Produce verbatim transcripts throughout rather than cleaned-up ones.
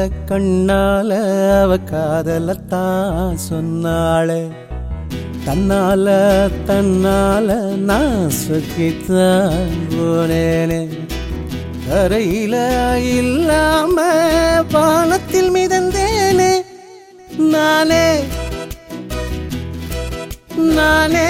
கண்ணால அவ காதலத்தான் சொன்னாளே தன்னால தன்னால நான் சுக்கித்தான் போனேனே கரையில இல்லாம வானத்தில் மிதந்தேனே நானே நானே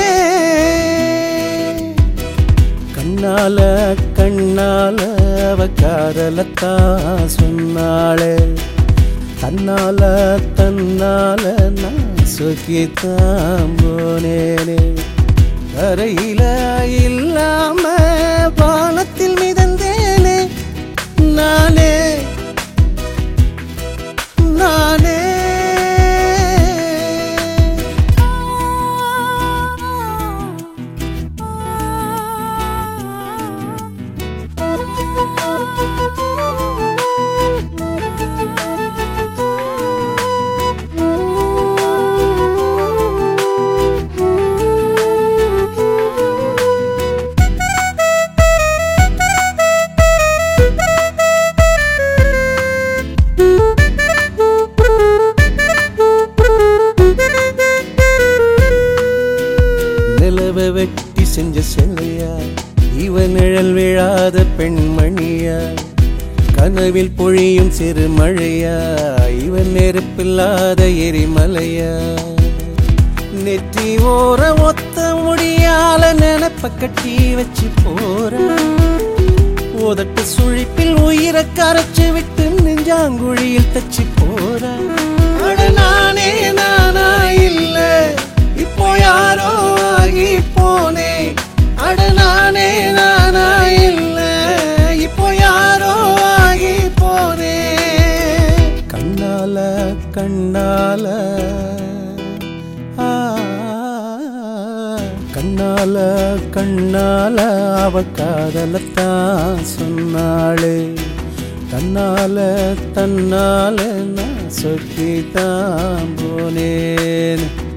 கண்ணால கண்ணால அவ காதலத்தான் சொன்னாளே தன்னால தன்னால நான் சுக்கித்தான் போனேனே கரையில இல்லாம வானத்தில் மிதந்தேனே நானே நானே வெட்டி செஞ்ச செல்லையா இவன் நிழல் விழாத பெண்மணியா கனவில் பொழியும் சிறு மழையா இவன் நெருப்பில்லாத எரிமலையா நெற்றி ஓர ஒத்த முடியால நினைப்ப கட்டி வச்சு போற உதட்டு சுழிப்பில் உயிரை கரைச்சு விட்டு நெஞ்சாங்குழியில் தச்சு போற நானே நானா இல்ல இப்போ யாரோ ஆகி போனே அட நானே நானா இல்ல இப்போ யாரோ ஆகி போனே கண்ணால கண்ணால கண்ணால கண்ணால அவ காதலத்தான் சொன்னாளே தன்னால தன்னால நான் சொக்கித்தான் போனேன்